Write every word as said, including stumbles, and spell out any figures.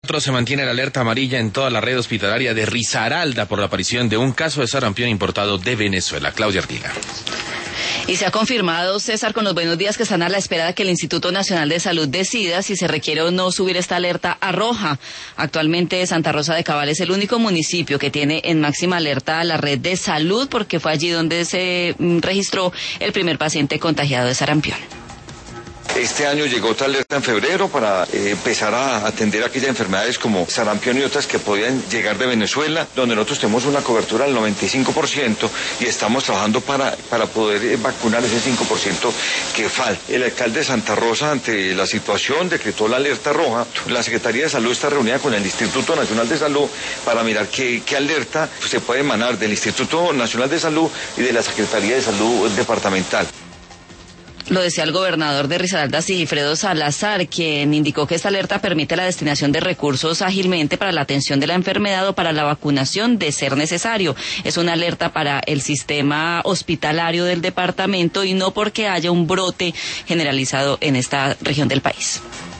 Se mantiene la alerta amarilla en toda la red hospitalaria de Risaralda por la aparición de un caso de sarampión importado de Venezuela. Claudia Artiga. Y se ha confirmado, César, con los buenos días, que están a la espera de que el Instituto Nacional de Salud decida si se requiere o no subir esta alerta a roja. Actualmente Santa Rosa de Cabal es el único municipio que tiene en máxima alerta a la red de salud, porque fue allí donde se registró el primer paciente contagiado de sarampión. Este año llegó otra alerta en febrero para eh, empezar a atender aquellas enfermedades como sarampión y otras que podían llegar de Venezuela, donde nosotros tenemos una cobertura del noventa y cinco por ciento y estamos trabajando para, para poder eh, vacunar ese cinco por ciento que falta. El alcalde de Santa Rosa, ante la situación, decretó la alerta roja. La Secretaría de Salud está reunida con el Instituto Nacional de Salud para mirar qué, qué alerta se puede emanar del Instituto Nacional de Salud y de la Secretaría de Salud departamental. Lo decía el gobernador de Risaralda, Sigifredo Salazar, quien indicó que esta alerta permite la destinación de recursos ágilmente para la atención de la enfermedad o para la vacunación de ser necesario. Es una alerta para el sistema hospitalario del departamento y no porque haya un brote generalizado en esta región del país.